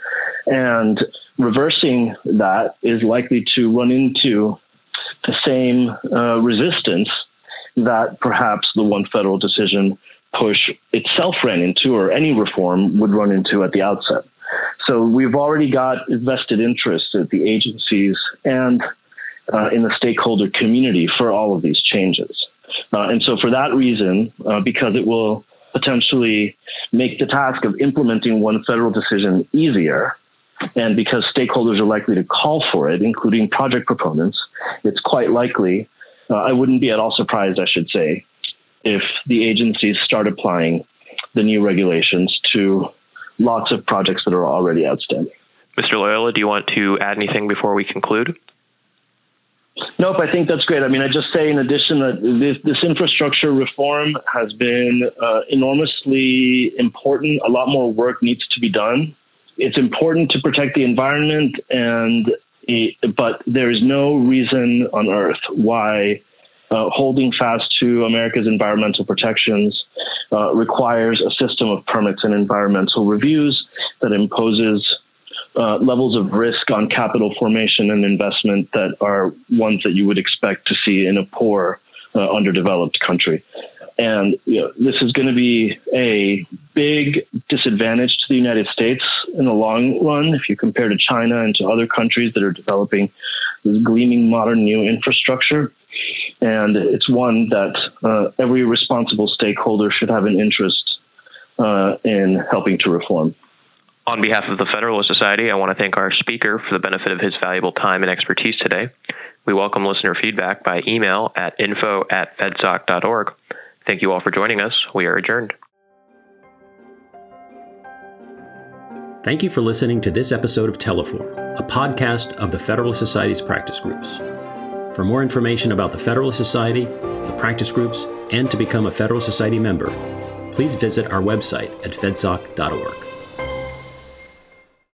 And reversing that is likely to run into the same uh, resistance that perhaps the one federal decision push itself ran into, or any reform would run into at the outset. So we've already got vested interest at the agencies and uh, in the stakeholder community for all of these changes. Uh, and so for that reason, uh, because it will potentially make the task of implementing one federal decision easier, and because stakeholders are likely to call for it, including project proponents, it's quite likely, uh, I wouldn't be at all surprised, I should say, if the agencies start applying the new regulations to lots of projects that are already outstanding. Mister Loyola, do you want to add anything before we conclude? Nope, I think that's great. I mean, I just say in addition that this, this infrastructure reform has been uh, enormously important. A lot more work needs to be done. It's important to protect the environment, and it, but there is no reason on earth why uh, holding fast to America's environmental protections uh, requires a system of permits and environmental reviews that imposes uh, levels of risk on capital formation and investment that are ones that you would expect to see in a poor, uh, underdeveloped country. And you know, this is going to be a big disadvantage to the United States in the long run if you compare to China and to other countries that are developing this gleaming modern new infrastructure. And it's one that uh, every responsible stakeholder should have an interest uh, in helping to reform. On behalf of the Federalist Society, I want to thank our speaker for the benefit of his valuable time and expertise today. We welcome listener feedback by email at info at fedsoc dot org. Thank you all for joining us. We are adjourned. Thank you for listening to this episode of Teleform, a podcast of the Federalist Society's practice groups. For more information about the Federalist Society, the practice groups, and to become a Federalist Society member, please visit our website at fedsoc dot org.